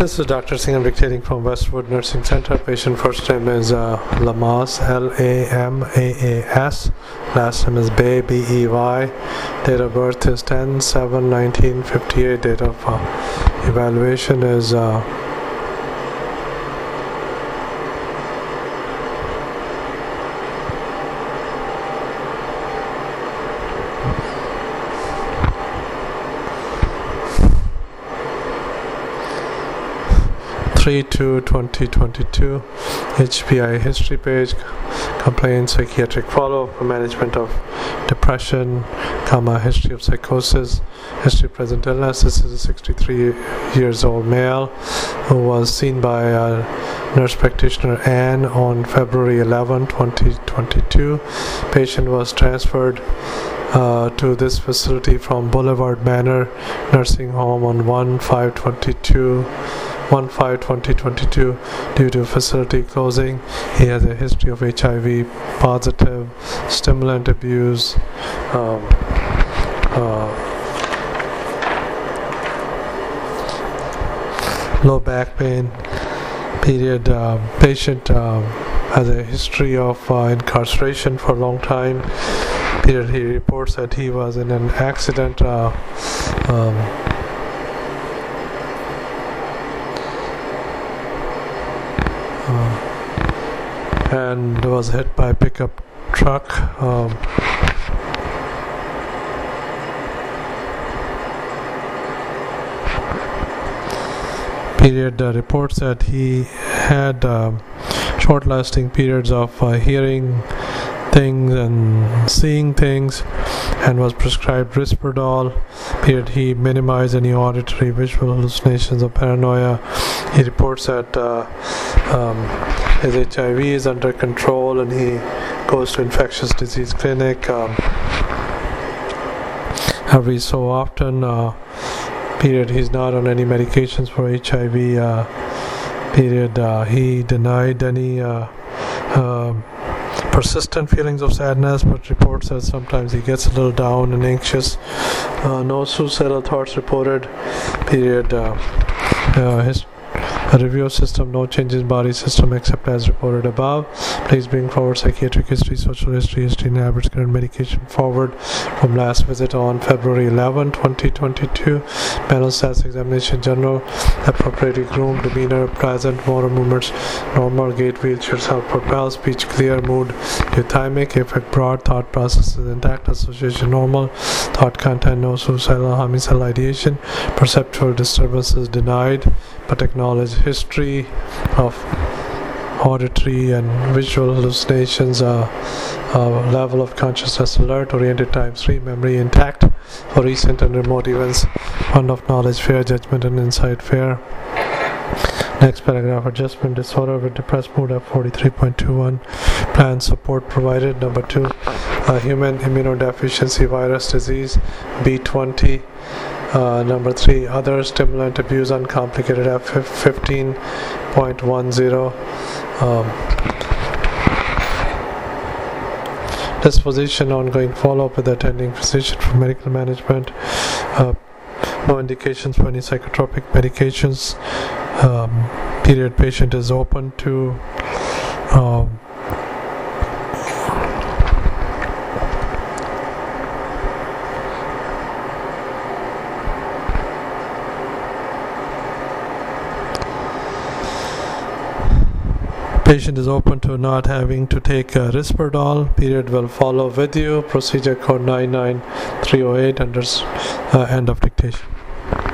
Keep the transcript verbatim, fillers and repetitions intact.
This is Doctor Singh. I'm dictating from Westwood Nursing Center. Patient first name is uh, Lamas, L A M A A S. Last name is Bey, B E Y. Date of birth is ten seven nineteen fifty-eight. Date of uh, evaluation is uh, three two twenty twenty-two. H P I history page, complaint, psychiatric follow-up, management of depression, comma, history of psychosis, history of present illness. This is a sixty-three years old male who was seen by a nurse practitioner Anne on February eleventh twenty twenty-two. Patient was transferred Uh, to this facility from Boulevard Manor Nursing Home on one five twenty-two one five twenty twenty-two due to facility closing. He has a history of H I V positive, stimulant abuse, um, uh, low back pain. Period. Uh, patient um, has a history of uh, incarceration for a long time. Period. He reports that he was in an accident uh, um, uh, and was hit by a pickup truck. Um, period. Uh, reports that he had uh, short-lasting periods of uh, hearing things and seeing things, and was prescribed Risperdal. Period. He minimized any auditory, visual hallucinations or paranoia. He reports that uh, um, his H I V is under control, and he goes to infectious disease clinic um, every so often. Uh, period. He's not on any medications for H I V. Uh, period. Uh, he denied any Uh, uh, persistent feelings of sadness, but reports that sometimes he gets a little down and anxious. Uh, no suicidal thoughts reported. Period. Uh, uh, his a review of system, no changes in body system except as reported above. Please bring forward psychiatric history, social history, history and average current medication forward from last visit on February eleventh twenty twenty-two. Mental status examination general, appropriately groomed, demeanor present, motor movements normal, gait, wheelchair, self-propel, speech clear, mood euthymic, effect broad, thought process is intact, association normal, thought content no suicidal, homicidal ideation, perceptual disturbances denied, but acknowledged history of auditory and visual hallucinations, uh, uh, level of consciousness alert, oriented time three, memory intact for recent and remote events, one of knowledge fair, judgment and insight fair. Next paragraph, adjustment disorder with depressed mood F forty-three point two one, plan support provided. Number two, uh, human immunodeficiency virus disease B twenty. Uh, number three, other stimulant abuse uncomplicated F fifteen point one zero. Um, disposition, ongoing follow-up with the attending physician for medical management. Uh, no indications for any psychotropic medications. Um, period. Patient is open to um, Patient is open to not having to take uh, Risperdal. Period. Will follow with you. Procedure code nine nine three oh eight under uh, end of dictation.